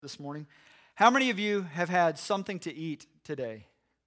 this morning. How many of you have had something to eat today?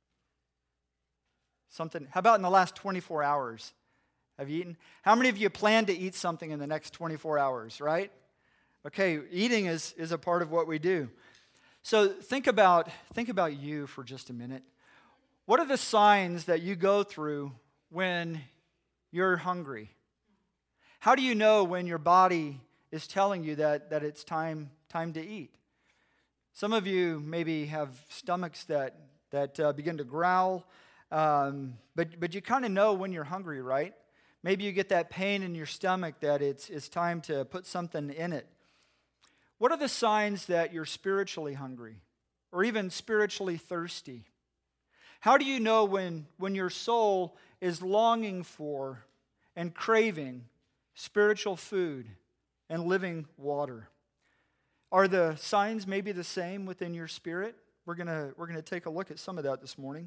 Something. How about in the last 24 hours? Have you eaten? How many of you plan to eat something in the next 24 hours, right? Okay, eating is a part of what we do. So think about you for just a minute. What are the signs that you go through when you're hungry? How do you know when your body is telling you that it's time to eat? Some of you maybe have stomachs that begin to growl, but you kind of know when you're hungry, right? Maybe you get that pain in your stomach that it's time to put something in it. What are the signs that you're spiritually hungry or even spiritually thirsty? How do you know when your soul is longing for and craving spiritual food and living water? Are the signs maybe the same within your spirit? We're gonna take a look at some of that this morning.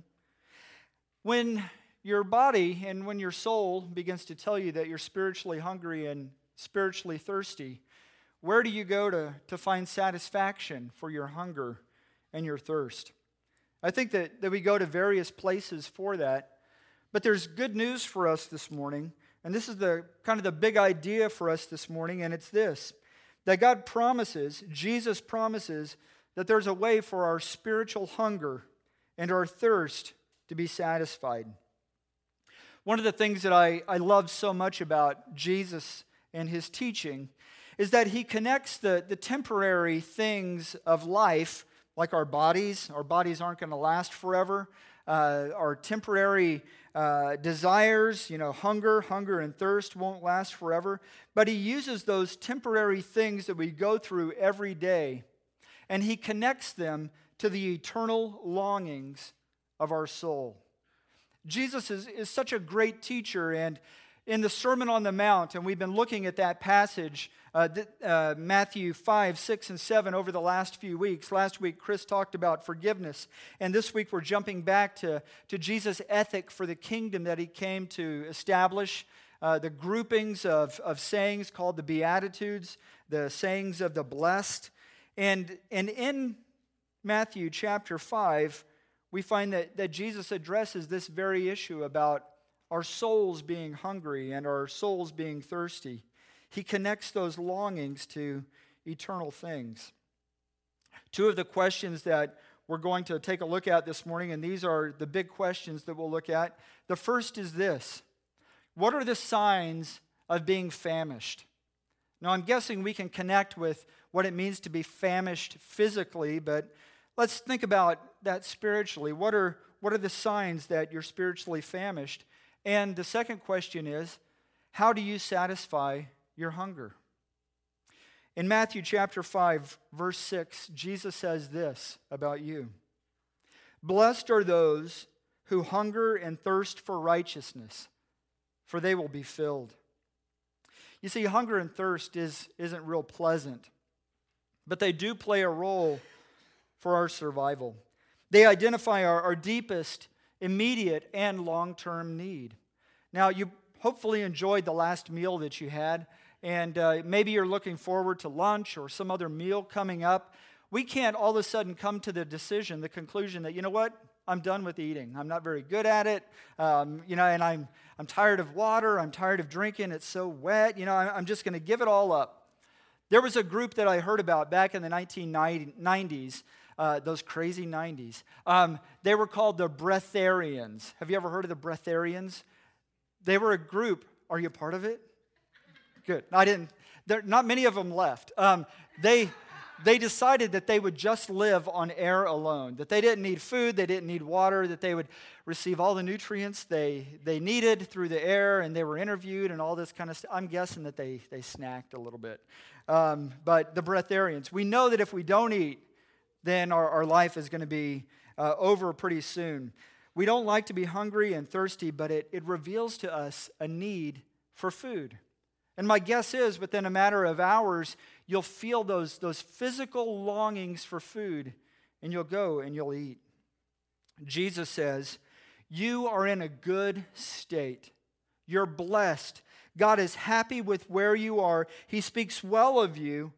When your body and when your soul begins to tell you that you're spiritually hungry and spiritually thirsty, where do you go to find satisfaction for your hunger and your thirst? I think that we go to various places for that, but there's good news for us this morning, and this is the kind of the big idea for us this morning, and it's this, that God promises, Jesus promises, that there's a way for our spiritual hunger and our thirst to be satisfied. One of the things that I love so much about Jesus and his teaching is that he connects the temporary things of life, like our bodies. Our bodies aren't going to last forever. Our temporary desires, hunger and thirst won't last forever. But he uses those temporary things that we go through every day, and he connects them to the eternal longings of our soul. Jesus is such a great teacher, and in the Sermon on the Mount, and we've been looking at that passage, Matthew 5, 6, and 7 over the last few weeks. Last week, Chris talked about forgiveness, and this week we're jumping back to Jesus' ethic for the kingdom that he came to establish, the groupings of sayings called the Beatitudes, the sayings of the blessed. And in Matthew chapter 5, we find that Jesus addresses this very issue about our souls being hungry and our souls being thirsty. He connects those longings to eternal things. Two of the questions that we're going to take a look at this morning, and these are the big questions that we'll look at. The first is this: what are the signs of being famished? Now, I'm guessing we can connect with what it means to be famished physically, but let's think about that spiritually. What are the signs that you're spiritually famished? And the second question is, how do you satisfy your hunger? In Matthew chapter 5, verse 6, Jesus says this about you: "Blessed are those who hunger and thirst for righteousness, for they will be filled." You see, hunger and thirst isn't real pleasant, but they do play a role for our survival. They identify our deepest, immediate, and long-term need. Now, you hopefully enjoyed the last meal that you had, and maybe you're looking forward to lunch or some other meal coming up. We can't all of a sudden come to the conclusion that, you know what, I'm done with eating. I'm not very good at it, and I'm tired of water. I'm tired of drinking. It's so wet. I'm just going to give it all up. There was a group that I heard about back in the 1990s, those crazy 90s. They were called the Breatharians. Have you ever heard of the Breatharians? They were a group. Are you a part of it? Good. I didn't. Not many of them left. They decided that they would just live on air alone, that they didn't need food, they didn't need water, that they would receive all the nutrients they needed through the air, and they were interviewed and all this kind of stuff. I'm guessing that they snacked a little bit. But the Breatharians, we know that if we don't eat, then our life is going to be over pretty soon. We don't like to be hungry and thirsty, but it reveals to us a need for food. And my guess is within a matter of hours, you'll feel those physical longings for food, and you'll go and you'll eat. Jesus says, you are in a good state. You're blessed. God is happy with where you are. He speaks well of you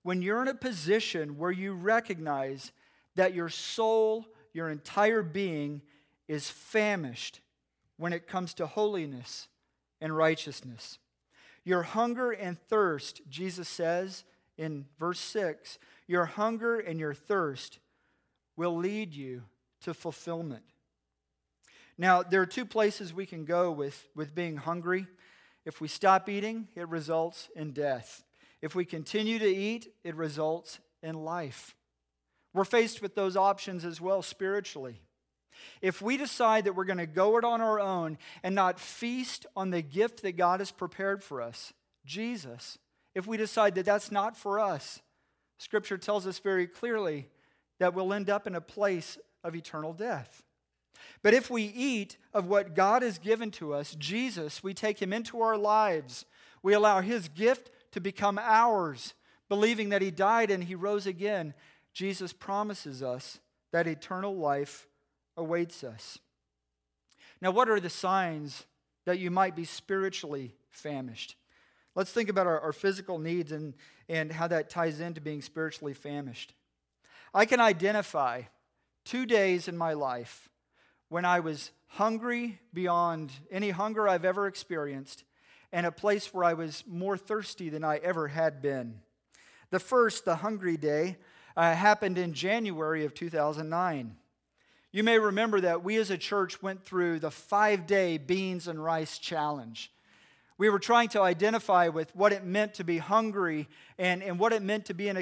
when you're in a position where you recognize that your soul, your entire being is famished when it comes to holiness and righteousness. Your hunger and thirst, Jesus says in verse 6, your hunger and your thirst will lead you to fulfillment. Now, there are two places we can go with being hungry. If we stop eating, it results in death. If we continue to eat, it results in life. We're faced with those options as well spiritually. If we decide that we're going to go it on our own and not feast on the gift that God has prepared for us, Jesus, if we decide that that's not for us, Scripture tells us very clearly that we'll end up in a place of eternal death. But if we eat of what God has given to us, Jesus, we take Him into our lives, we allow His gift to become ours, believing that He died and He rose again, Jesus promises us that eternal life awaits us. Now, what are the signs that you might be spiritually famished? Let's think about our physical needs and how that ties into being spiritually famished. I can identify 2 days in my life when I was hungry beyond any hunger I've ever experienced, and a place where I was more thirsty than I ever had been. The first, the hungry day, happened in January of 2009. You may remember that we as a church went through the 5-day beans and rice challenge. We were trying to identify with what it meant to be hungry and what it meant to be in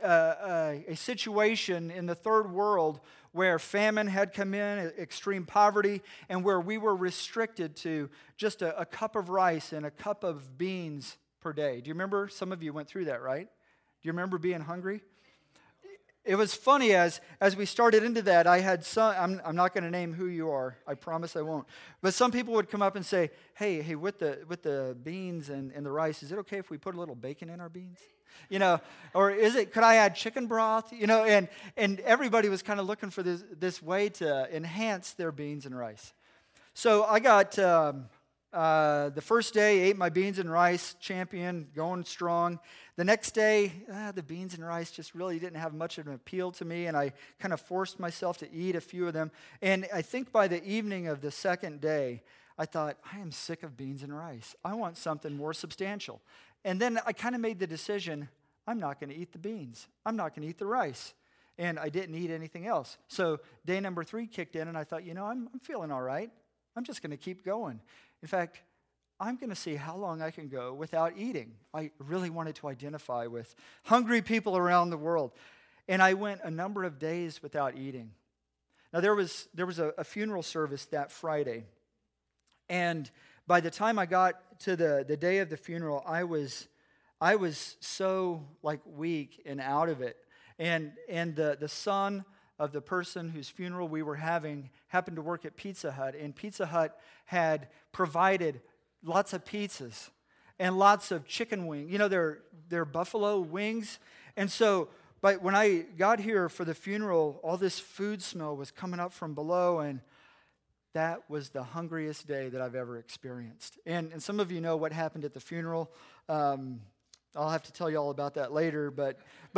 a situation in the third world where famine had come in, extreme poverty, and where we were restricted to just a cup of rice and a cup of beans per day. Do you remember? Some of you went through that, right? Do you remember being hungry? It was funny as we started into that, I had some, I'm not going to name who you are, I promise I won't, but some people would come up and say, hey, with the beans and the rice, is it okay if we put a little bacon in our beans? Or could I add chicken broth? And everybody was kind of looking for this way to enhance their beans and rice. So I got, the first day, ate my beans and rice, champion, going strong. The next day, the beans and rice just really didn't have much of an appeal to me, and I kind of forced myself to eat a few of them. And I think by the evening of the second day, I thought, I am sick of beans and rice. I want something more substantial. And then I kind of made the decision, I'm not going to eat the beans. I'm not going to eat the rice. And I didn't eat anything else. So day number 3 kicked in, and I thought, I'm feeling all right. I'm just going to keep going. In fact, I'm going to see how long I can go without eating. I really wanted to identify with hungry people around the world. And I went a number of days without eating. Now, there was a funeral service that Friday. And by the time I got to the day of the funeral, I was so weak and out of it. And the son of the person whose funeral we were having happened to work at Pizza Hut. And Pizza Hut had provided lots of pizzas and lots of chicken wings. They're buffalo wings. And so, but when I got here for the funeral, all this food smell was coming up from below, and that was the hungriest day that I've ever experienced. And some of you know what happened at the funeral. I'll have to tell you all about that later, but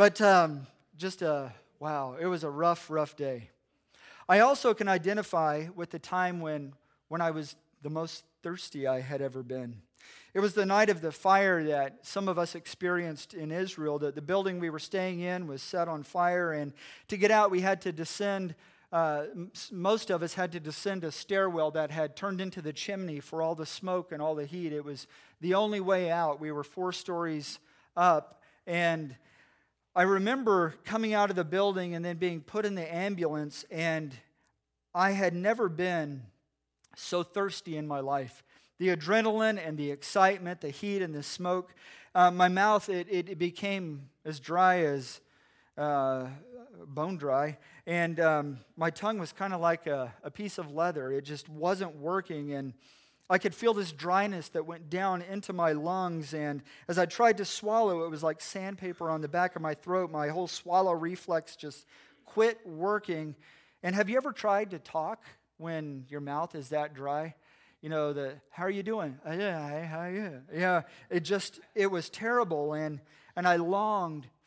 wow, it was a rough day. I also can identify with the time when I was the most thirsty I had ever been. It was the night of the fire that some of us experienced in Israel. The building we were staying in was set on fire, and to get out we had to descend, most of us had to descend a stairwell that had turned into the chimney for all the smoke and all the heat. It was the only way out. We were 4 stories up, and I remember coming out of the building and then being put in the ambulance, and I had never been so thirsty in my life. The adrenaline and the excitement, the heat and the smoke. My mouth, it became as dry as bone dry. And my tongue was kind of like a piece of leather. It just wasn't working. And I could feel this dryness that went down into my lungs. And as I tried to swallow, it was like sandpaper on the back of my throat. My whole swallow reflex just quit working. And have you ever tried to talk when your mouth is that dry? How are you doing? Yeah, how are you? Yeah, it was terrible, and I longed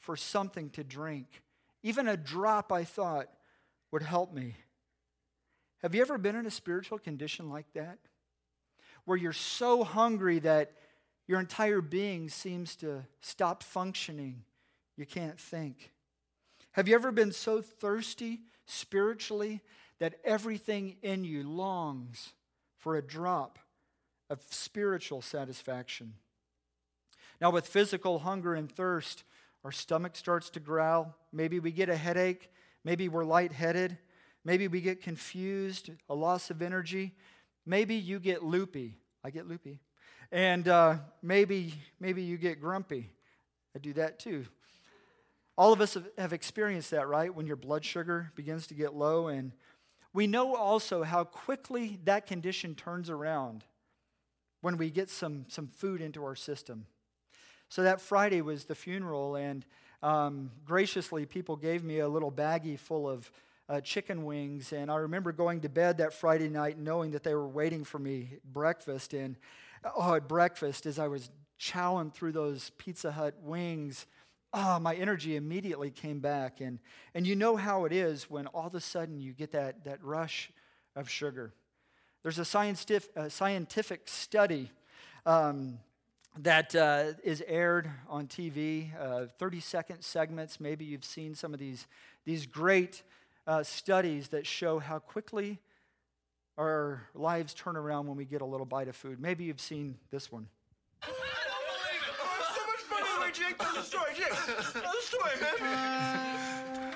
for something to drink. Even a drop, I thought, would help me. Have you ever been in a spiritual condition like that? Where you're so hungry that your entire being seems to stop functioning. You can't think. Have you ever been so thirsty spiritually that everything in you longs for a drop of spiritual satisfaction? Now, with physical hunger and thirst, our stomach starts to growl. Maybe we get a headache. Maybe we're lightheaded. Maybe we get confused, a loss of energy. Maybe you get loopy. I get loopy. And maybe you get grumpy. I do that too. All of us have experienced that, right? When your blood sugar begins to get low. And we know also how quickly that condition turns around when we get some food into our system. So that Friday was the funeral, and graciously people gave me a little baggie full of chicken wings. And I remember going to bed that Friday night knowing that they were waiting for me at breakfast. And at breakfast, as I was chowing through those Pizza Hut wings, my energy immediately came back. And you know how it is when all of a sudden you get that rush of sugar. There's a scientific study that is aired on TV, 30-second segments. Maybe you've seen some of these great studies that show how quickly our lives turn around when we get a little bite of food. Maybe you've seen this one. I don't believe it! Oh, so much money! Wait, Jake, tell the story, Jake. Tell the story, man.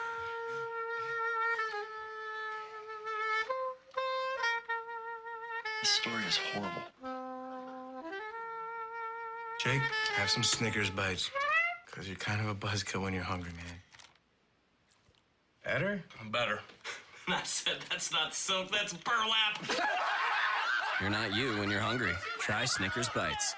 This story is horrible. Jake, have some Snickers bites. Because you're kind of a buzzkill when you're hungry, man. Better? I'm better. I said that's not silk, that's burlap. You're not you when you're hungry. Try Snickers Bites.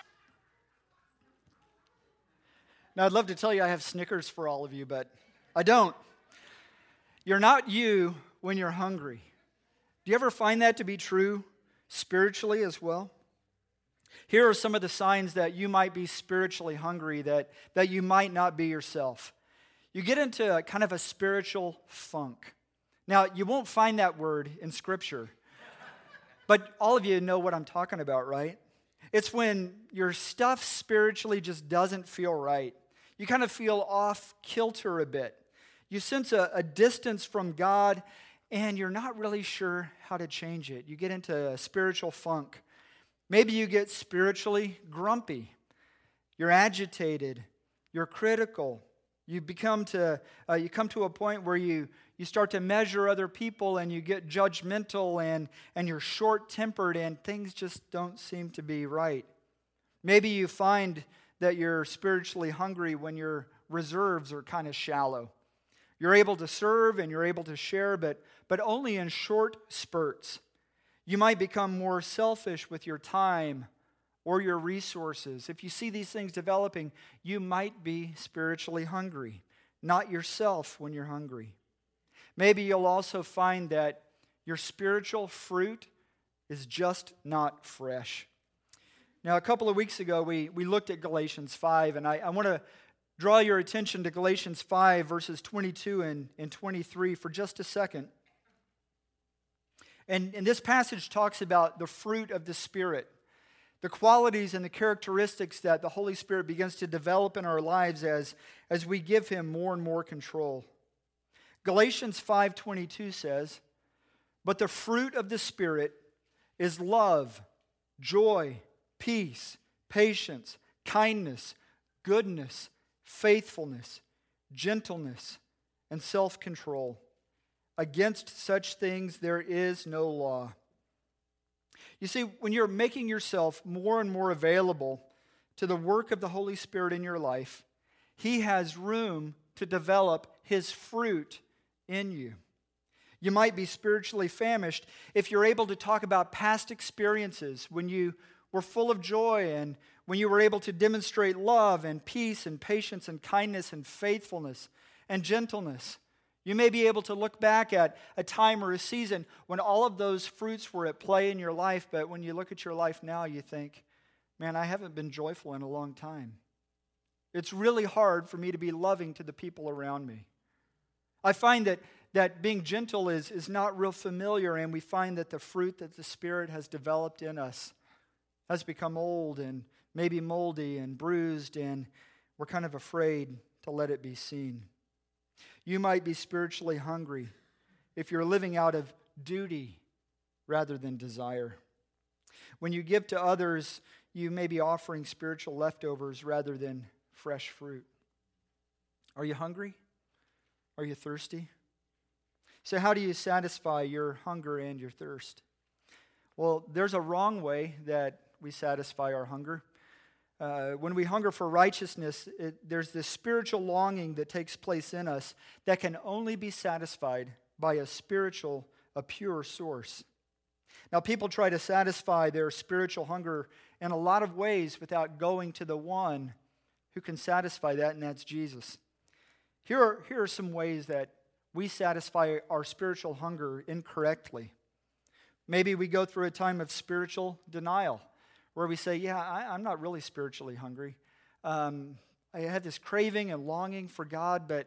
Now, I'd love to tell you I have Snickers for all of you, but I don't. You're not you when you're hungry. Do you ever find that to be true spiritually as well? Here are some of the signs that you might be spiritually hungry, that you might not be yourself. You get into kind of a spiritual funk. Now, you won't find that word in Scripture, but all of you know what I'm talking about, right? It's when your stuff spiritually just doesn't feel right. You kind of feel off kilter a bit. You sense a distance from God, and you're not really sure how to change it. You get into a spiritual funk. Maybe you get spiritually grumpy. You're agitated. You're critical. You come to a point where you start to measure other people, and you get judgmental, and you're short-tempered, and things just don't seem to be right. Maybe you find that you're spiritually hungry when your reserves are kind of shallow. You're able to serve and you're able to share, but only in short spurts. You might become more selfish with your time or your resources. If you see these things developing, you might be spiritually hungry, not yourself when you're hungry. Maybe you'll also find that your spiritual fruit is just not fresh. Now, a couple of weeks ago, we looked at Galatians 5, and I want to draw your attention to Galatians 5, verses 22 and 23 for just a second. And this passage talks about the fruit of the Spirit, the qualities and the characteristics that the Holy Spirit begins to develop in our lives as we give Him more and more control. Galatians 5:22 says, "But the fruit of the Spirit is love, joy, peace, patience, kindness, goodness, faithfulness, gentleness, and self-control. Against such things there is no law." You see, when you're making yourself more and more available to the work of the Holy Spirit in your life, He has room to develop His fruit in you. You might be spiritually famished if you're able to talk about past experiences when you were full of joy and when you were able to demonstrate love and peace and patience and kindness and faithfulness and gentleness. You may be able to look back at a time or a season when all of those fruits were at play in your life, but when you look at your life now, you think, man, I haven't been joyful in a long time. It's really hard for me to be loving to the people around me. I find that being gentle is not real familiar, and we find that the fruit that the Spirit has developed in us has become old and maybe moldy and bruised, and we're kind of afraid to let it be seen. You might be spiritually hungry if you're living out of duty rather than desire. When you give to others, you may be offering spiritual leftovers rather than fresh fruit. Are you hungry? Are you thirsty? So how do you satisfy your hunger and your thirst? Well, there's a wrong way that we satisfy our hunger. When we hunger for righteousness, there's this spiritual longing that takes place in us that can only be satisfied by a pure source. Now, people try to satisfy their spiritual hunger in a lot of ways without going to the one who can satisfy that, and that's Jesus. Here are some ways that we satisfy our spiritual hunger incorrectly. Maybe we go through a time of spiritual denial where we say, I'm not really spiritually hungry. I have this craving and longing for God, but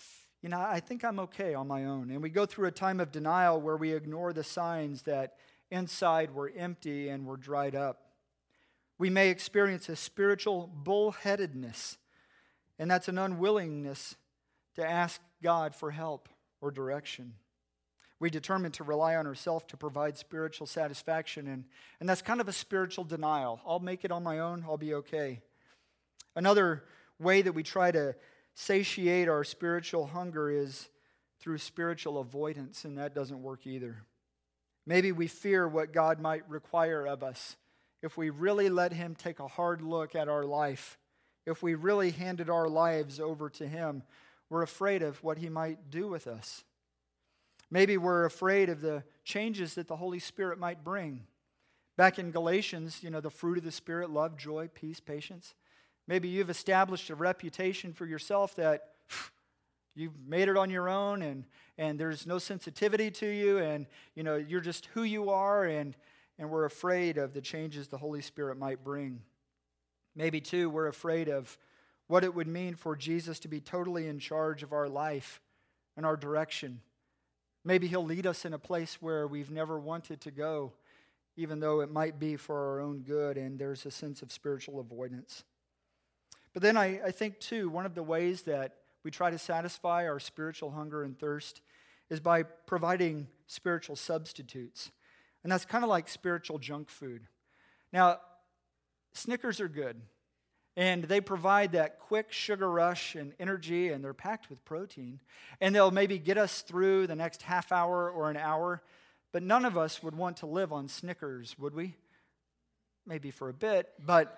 I think I'm okay on my own. And we go through a time of denial where we ignore the signs that inside we're empty and we're dried up. We may experience a spiritual bullheadedness, and that's an unwillingness to ask God for help or direction. We determine to rely on ourselves to provide spiritual satisfaction, and that's kind of a spiritual denial. I'll make it on my own, I'll be okay. Another way that we try to satiate our spiritual hunger is through spiritual avoidance, and that doesn't work either. Maybe we fear what God might require of us if we really let Him take a hard look at our life. If we really handed our lives over to Him, we're afraid of what He might do with us. Maybe we're afraid of the changes that the Holy Spirit might bring. Back in Galatians, the fruit of the Spirit, love, joy, peace, patience. Maybe you've established a reputation for yourself that you've made it on your own and there's no sensitivity to you and, you're just who you are and we're afraid of the changes the Holy Spirit might bring. Maybe, too, we're afraid of what it would mean for Jesus to be totally in charge of our life and our direction. Maybe He'll lead us in a place where we've never wanted to go, even though it might be for our own good, and there's a sense of spiritual avoidance. But then I think, too, one of the ways that we try to satisfy our spiritual hunger and thirst is by providing spiritual substitutes. And that's kind of like spiritual junk food. Now, Snickers are good. And they provide that quick sugar rush and energy, and they're packed with protein. And they'll maybe get us through the next half hour or an hour. But none of us would want to live on Snickers, would we? Maybe for a bit, but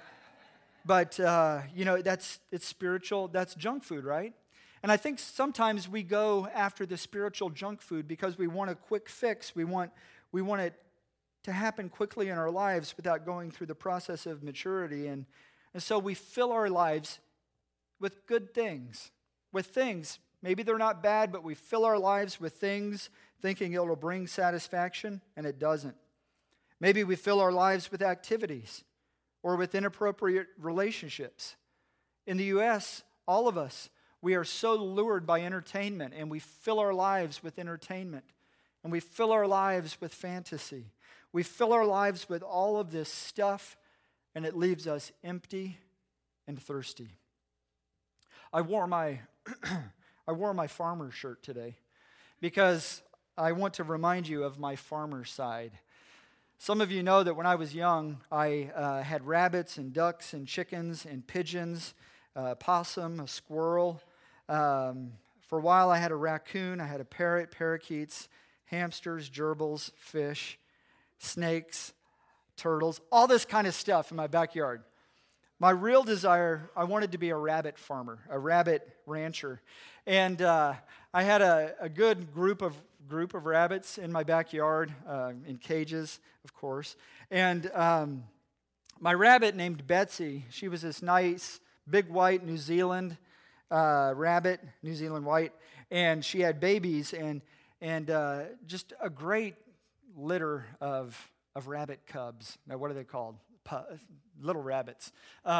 it's spiritual. That's junk food, right? And I think sometimes we go after the spiritual junk food because we want a quick fix. We want it to happen quickly in our lives without going through the process of maturity. And so we fill our lives with good things, maybe they're not bad, but we fill our lives with things thinking it'll bring satisfaction, and it doesn't. Maybe we fill our lives with activities or with inappropriate relationships. In the U.S., all of us, we are so lured by entertainment, and we fill our lives with entertainment, and we fill our lives with fantasy. We fill our lives with all of this stuff, and it leaves us empty and thirsty. I wore my farmer shirt today because I want to remind you of my farmer side. Some of you know that when I was young, I had rabbits and ducks and chickens and pigeons, a possum, a squirrel. For a while, I had a raccoon, I had a parrot, parakeets, hamsters, gerbils, fish, snakes, turtles, all this kind of stuff in my backyard. My real desire, I wanted to be a rabbit farmer, a rabbit rancher. And I had a good group of rabbits in my backyard, in cages, of course. And my rabbit named Betsy, she was this nice, big white New Zealand rabbit, New Zealand white. And she had babies and just a great litter of rabbit cubs. Now, what are they called? Little rabbits.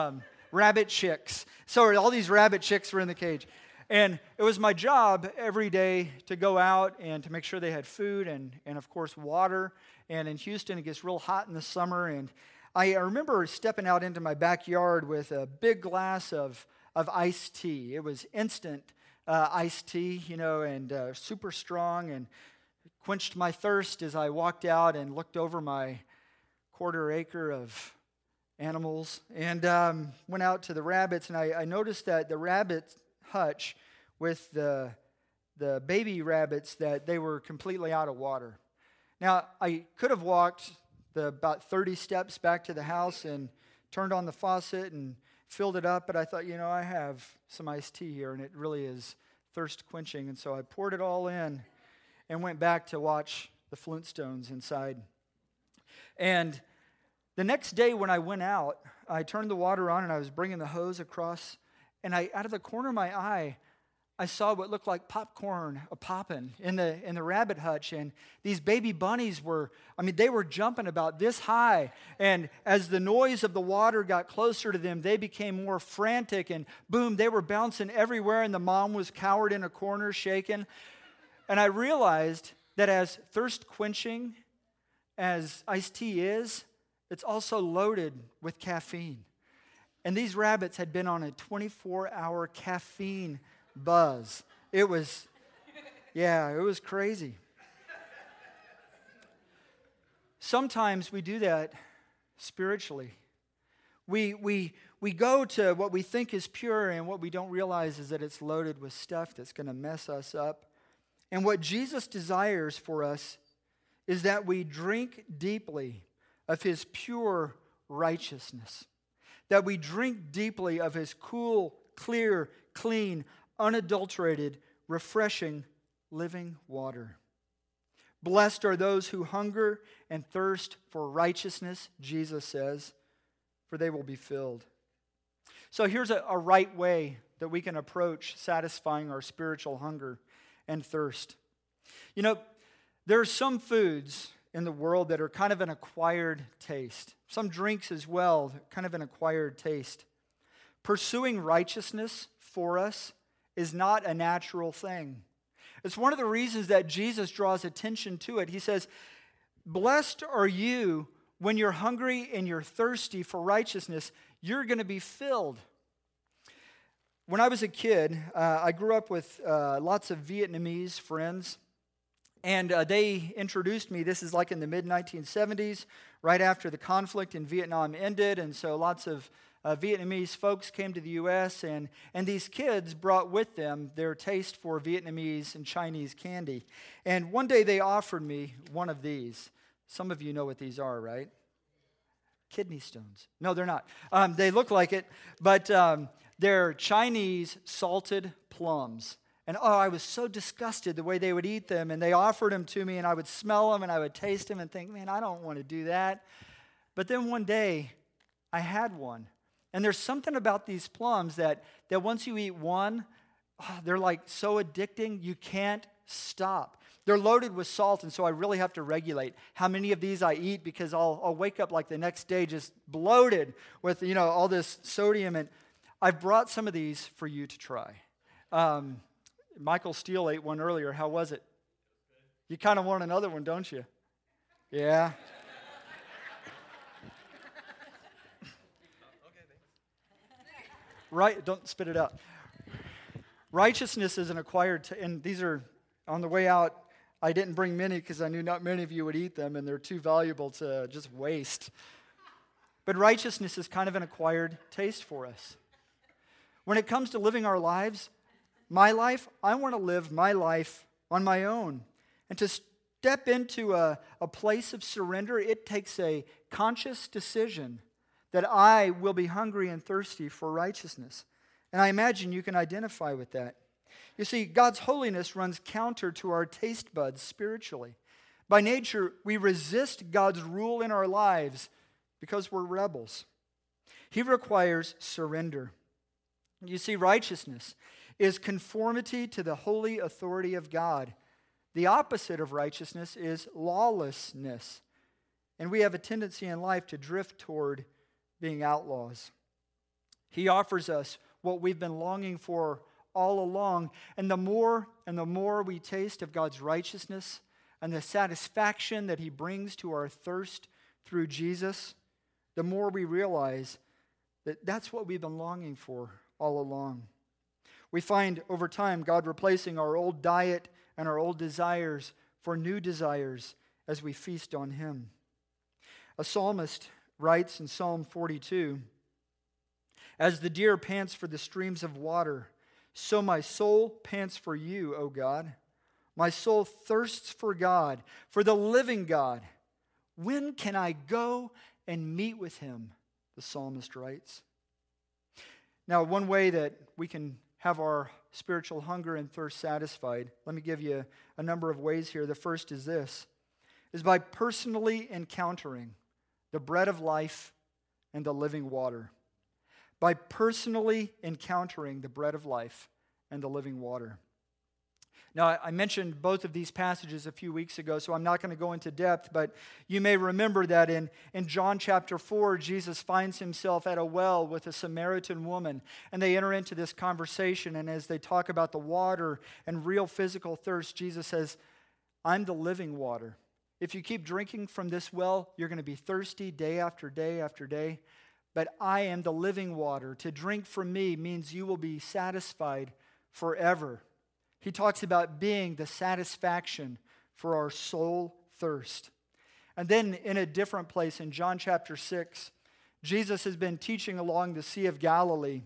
rabbit chicks. So all these rabbit chicks were in the cage. And it was my job every day to go out and to make sure they had food and of course, water. And in Houston, it gets real hot in the summer. And I remember stepping out into my backyard with a big glass of iced tea. It was instant iced tea, and super strong, and quenched my thirst as I walked out and looked over my quarter acre of animals and went out to the rabbits. And I noticed that the rabbit hutch with the baby rabbits, that they were completely out of water. Now, I could have walked about 30 steps back to the house and turned on the faucet and filled it up, but I thought, I have some iced tea here, and it really is thirst quenching. And so I poured it all in and went back to watch the Flintstones inside. And the next day when I went out, I turned the water on and I was bringing the hose across, and out of the corner of my eye, I saw what looked like popcorn popping in the rabbit hutch, and these baby bunnies they were jumping about this high, and as the noise of the water got closer to them, they became more frantic, and boom, they were bouncing everywhere, and the mom was cowered in a corner, shaking. And I realized that as thirst quenching as iced tea is, it's also loaded with caffeine. And these rabbits had been on a 24-hour caffeine buzz. It was crazy. Sometimes we do that spiritually. We go to what we think is pure, and what we don't realize is that it's loaded with stuff that's going to mess us up. And what Jesus desires for us is that we drink deeply of his pure righteousness, that we drink deeply of his cool, clear, clean, unadulterated, refreshing, living water. Blessed are those who hunger and thirst for righteousness, Jesus says, for they will be filled. So here's a right way that we can approach satisfying our spiritual hunger and thirst. There are some foods in the world that are kind of an acquired taste. Some drinks as well, kind of an acquired taste. Pursuing righteousness for us is not a natural thing. It's one of the reasons that Jesus draws attention to it. He says, blessed are you when you're hungry and you're thirsty for righteousness. You're going to be filled. When I was a kid, I grew up with lots of Vietnamese friends. And they introduced me, this is like in the mid-1970s, right after the conflict in Vietnam ended. And so lots of Vietnamese folks came to the U.S., and these kids brought with them their taste for Vietnamese and Chinese candy. And one day they offered me one of these. Some of you know what these are, right? Kidney stones. No, they're not. They look like it, but they're Chinese salted plums. And I was so disgusted the way they would eat them. And they offered them to me, and I would smell them, and I would taste them and think, man, I don't want to do that. But then one day, I had one. And there's something about these plums that once you eat one, they're like so addicting, you can't stop. They're loaded with salt, and so I really have to regulate how many of these I eat, because I'll wake up like the next day just bloated with, all this sodium. And I've brought some of these for you to try. Michael Steele ate one earlier. How was it? You kind of want another one, don't you? Yeah. Right, don't spit it out. Righteousness is an acquired, and these are on the way out. I didn't bring many because I knew not many of you would eat them, and they're too valuable to just waste. But righteousness is kind of an acquired taste for us. When it comes to living our lives, my life, I want to live my life on my own. And to step into a place of surrender, it takes a conscious decision that I will be hungry and thirsty for righteousness. And I imagine you can identify with that. You see, God's holiness runs counter to our taste buds spiritually. By nature, we resist God's rule in our lives because we're rebels. He requires surrender. You see, righteousness is conformity to the holy authority of God. The opposite of righteousness is lawlessness. And we have a tendency in life to drift toward being outlaws. He offers us what we've been longing for all along. And the more we taste of God's righteousness and the satisfaction that he brings to our thirst through Jesus, the more we realize that that's what we've been longing for all along. We find over time God replacing our old diet and our old desires for new desires as we feast on him. A psalmist writes in Psalm 42, "As the deer pants for the streams of water, so my soul pants for you, O God. My soul thirsts for God, for the living God. When can I go and meet with him?" The psalmist writes. Now, one way that we can have our spiritual hunger and thirst satisfied, let me give you a number of ways here. The first is this, is by personally encountering the bread of life and the living water. By personally encountering the bread of life and the living water. Now, I mentioned both of these passages a few weeks ago, so I'm not going to go into depth, but you may remember that in John chapter 4, Jesus finds himself at a well with a Samaritan woman, and they enter into this conversation, and as they talk about the water and real physical thirst, Jesus says, "I'm the living water. If you keep drinking from this well, you're going to be thirsty day after day after day, but I am the living water. To drink from me means you will be satisfied forever." He talks about being the satisfaction for our soul thirst. And then in a different place, in John chapter 6, Jesus has been teaching along the Sea of Galilee.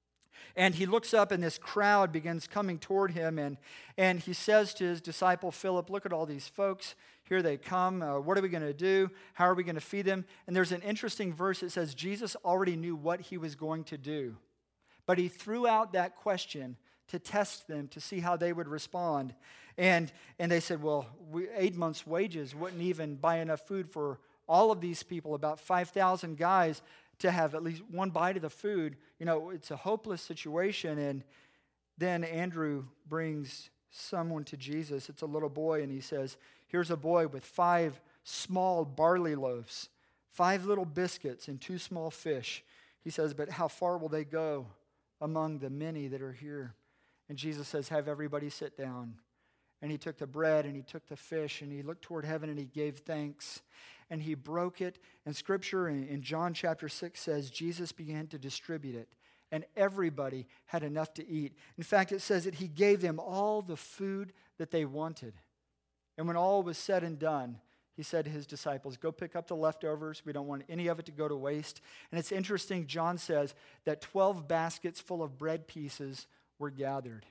And he looks up and this crowd begins coming toward him. And he says to his disciple Philip, "Look at all these folks. Here they come. What are we going to do? How are we going to feed them?" And there's an interesting verse that says Jesus already knew what he was going to do. But he threw out that question to test them, to see how they would respond. And they said, "Well, 8 months' wages wouldn't even buy enough food for all of these people, about 5,000 guys, to have at least one bite of the food. You know, it's a hopeless situation." And then Andrew brings someone to Jesus. It's a little boy, and he says, "Here's a boy with 5 small barley loaves, 5 little biscuits, and 2 small fish." He says, "But how far will they go among the many that are here?" And Jesus says, "Have everybody sit down." And he took the bread and he took the fish and he looked toward heaven and he gave thanks. And he broke it. And Scripture in John chapter 6 says Jesus began to distribute it. And everybody had enough to eat. In fact, it says that he gave them all the food that they wanted. And when all was said and done, he said to his disciples, "Go pick up the leftovers. We don't want any of it to go to waste." And it's interesting, John says that 12 baskets full of bread pieces were gathered.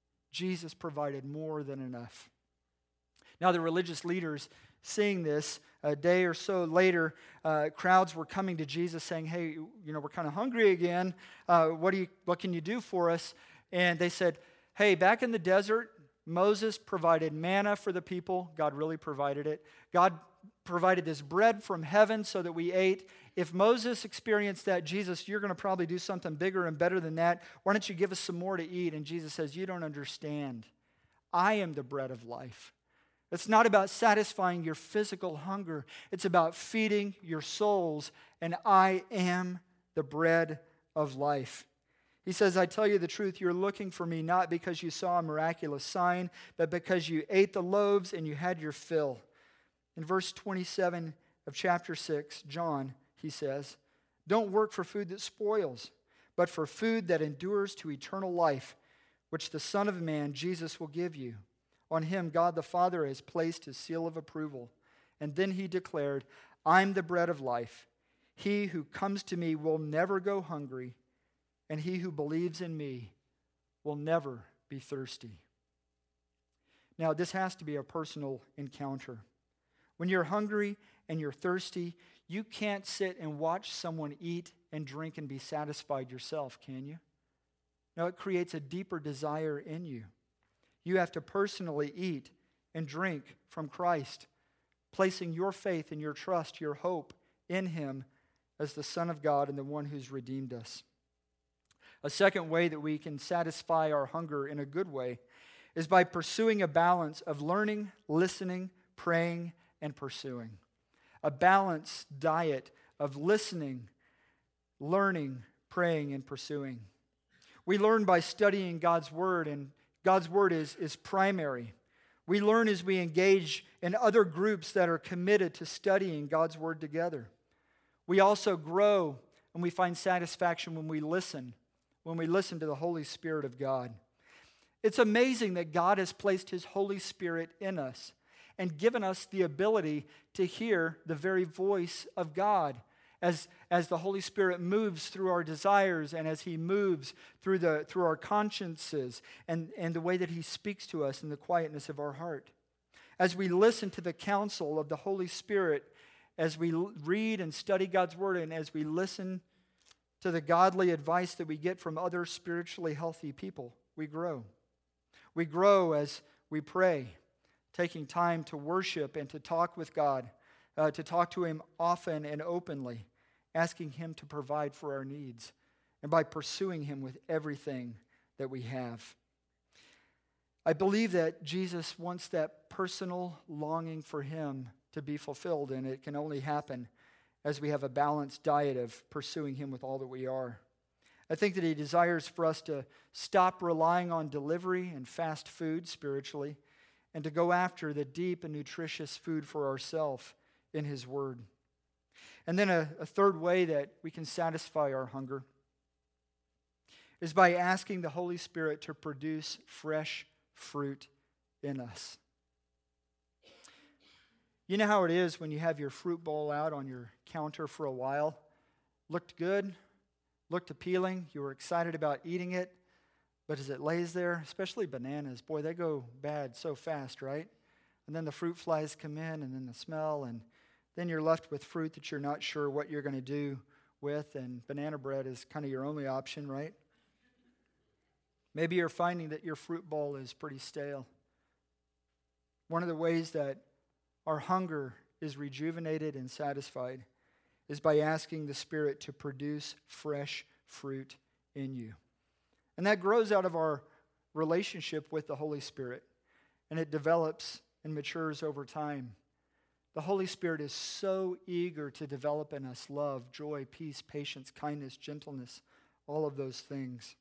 Jesus provided more than enough. Now the religious leaders, seeing this, a day or so later, crowds were coming to Jesus saying, "Hey, we're kind of hungry again. What can you do for us?" And they said, "Hey, back in the desert, Moses provided manna for the people." God really provided it. God provided this bread from heaven so that we ate. If Moses experienced that, Jesus, you're going to probably do something bigger and better than that. Why don't you give us some more to eat? And Jesus says, "You don't understand. I am the bread of life." It's not about satisfying your physical hunger. It's about feeding your souls. And I am the bread of life. He says, "I tell you the truth, you're looking for me not because you saw a miraculous sign, but because you ate the loaves and you had your fill." In verse 27 of chapter 6, John, he says, "Don't work for food that spoils, but for food that endures to eternal life, which the Son of Man, Jesus, will give you. On him, God the Father has placed his seal of approval." And then he declared, "I'm the bread of life. He who comes to me will never go hungry, and he who believes in me will never be thirsty." Now, this has to be a personal encounter. When you're hungry and you're thirsty, you can't sit and watch someone eat and drink and be satisfied yourself, can you? No, it creates a deeper desire in you. You have to personally eat and drink from Christ, placing your faith and your trust, your hope in him as the Son of God and the one who's redeemed us. A second way that we can satisfy our hunger in a good way is by pursuing a balance of learning, listening, praying, and pursuing. A balanced diet of listening, learning, praying and pursuing. We learn by studying God's Word, and God's Word is primary. We learn as we engage in other groups that are committed to studying God's Word together. We also grow and we find satisfaction when we listen to the Holy Spirit of God. It's amazing that God has placed His Holy Spirit in us and given us the ability to hear the very voice of God as the Holy Spirit moves through our desires and as He moves through our consciences and the way that He speaks to us in the quietness of our heart. As we listen to the counsel of the Holy Spirit, as we read and study God's Word, and as we listen to the godly advice that we get from other spiritually healthy people, we grow. We grow as we pray, taking time to worship and to talk with God, to talk to Him often and openly, asking Him to provide for our needs, and by pursuing Him with everything that we have. I believe that Jesus wants that personal longing for Him to be fulfilled, and it can only happen as we have a balanced diet of pursuing Him with all that we are. I think that He desires for us to stop relying on delivery and fast food spiritually, and to go after the deep and nutritious food for ourselves in His Word. And then a third way that we can satisfy our hunger is by asking the Holy Spirit to produce fresh fruit in us. You know how it is when you have your fruit bowl out on your counter for a while? Looked good, looked appealing, you were excited about eating it, but as it lays there, especially bananas, boy, they go bad so fast, right? And then the fruit flies come in, and then the smell, and then you're left with fruit that you're not sure what you're going to do with, and banana bread is kind of your only option, right? Maybe you're finding that your fruit bowl is pretty stale. One of the ways that our hunger is rejuvenated and satisfied is by asking the Spirit to produce fresh fruit in you. And that grows out of our relationship with the Holy Spirit, and it develops and matures over time. The Holy Spirit is so eager to develop in us love, joy, peace, patience, kindness, gentleness, all of those things.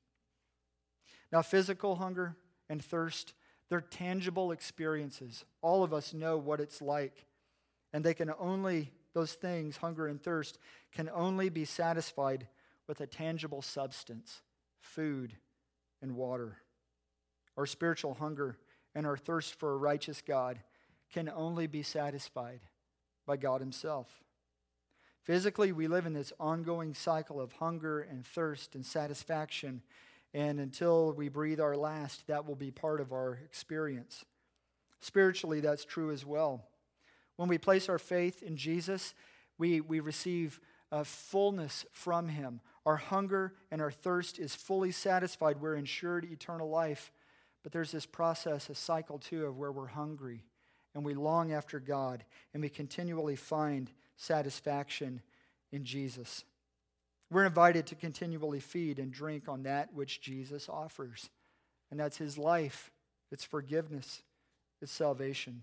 Now, physical hunger and thirst, they're tangible experiences. All of us know what it's like. And those things, hunger and thirst, can only be satisfied with a tangible substance, food and water. Our spiritual hunger and our thirst for a righteous God can only be satisfied by God Himself. Physically, we live in this ongoing cycle of hunger and thirst and satisfaction, and until we breathe our last, that will be part of our experience. Spiritually, that's true as well. When we place our faith in Jesus, we receive a fullness from Him. Our hunger and our thirst is fully satisfied. We're ensured eternal life. But there's this process, a cycle too, of where we're hungry and we long after God, and we continually find satisfaction in Jesus. We're invited to continually feed and drink on that which Jesus offers. And that's His life, it's forgiveness, it's salvation.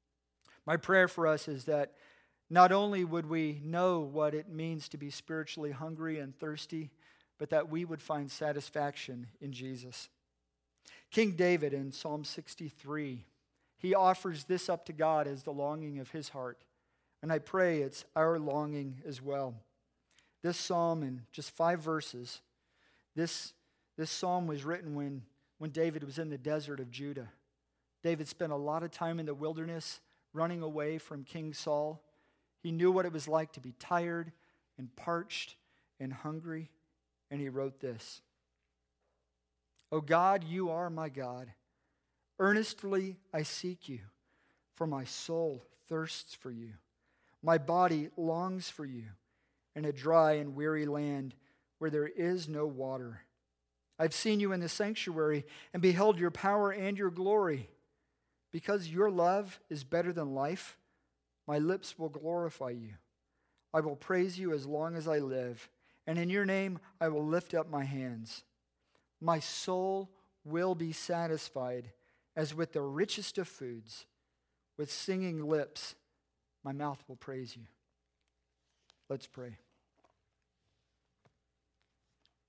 My prayer for us is that not only would we know what it means to be spiritually hungry and thirsty, but that we would find satisfaction in Jesus. King David in Psalm 63, he offers this up to God as the longing of his heart. And I pray it's our longing as well. This psalm, in just 5 verses, this psalm was written when David was in the desert of Judah. David spent a lot of time in the wilderness running away from King Saul. He knew what it was like to be tired and parched and hungry, and he wrote this. O God, you are my God. Earnestly I seek you, for my soul thirsts for you. My body longs for you in a dry and weary land where there is no water. I've seen you in the sanctuary and beheld your power and your glory. Because your love is better than life, my lips will glorify you. I will praise you as long as I live, and in your name I will lift up my hands. My soul will be satisfied as with the richest of foods. With singing lips, my mouth will praise you. Let's pray.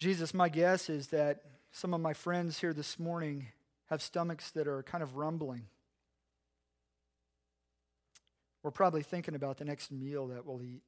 Jesus, my guess is that some of my friends here this morning have stomachs that are kind of rumbling. We're probably thinking about the next meal that we'll eat.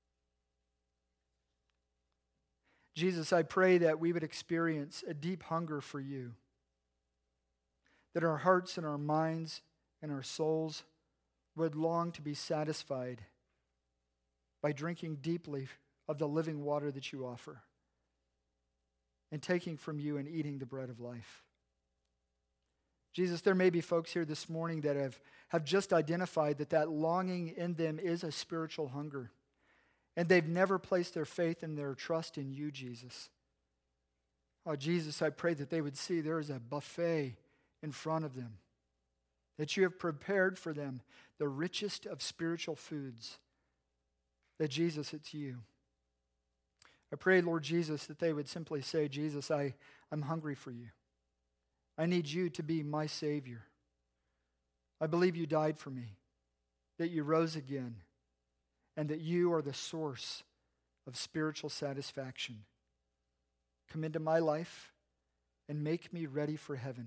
Jesus, I pray that we would experience a deep hunger for you, that our hearts and our minds and our souls would long to be satisfied by drinking deeply of the living water that you offer and taking from you and eating the bread of life. Jesus, there may be folks here this morning that have just identified that longing in them is a spiritual hunger. And they've never placed their faith and their trust in you, Jesus. Oh, Jesus, I pray that they would see there is a buffet in front of them, that you have prepared for them the richest of spiritual foods, that Jesus, it's you. I pray, Lord Jesus, that they would simply say, Jesus, I'm hungry for you. I need you to be my Savior. I believe you died for me, that you rose again, and that you are the source of spiritual satisfaction. Come into my life and make me ready for heaven.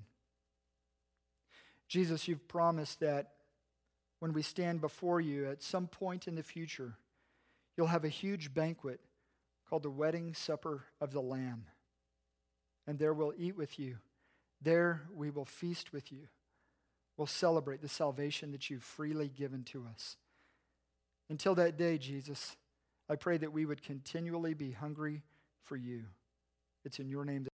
Jesus, you've promised that when we stand before you at some point in the future, you'll have a huge banquet called the Wedding Supper of the Lamb. And there we'll eat with you. There we will feast with you. We'll celebrate the salvation that you've freely given to us. Until that day, Jesus, I pray that we would continually be hungry for you. It's in your name that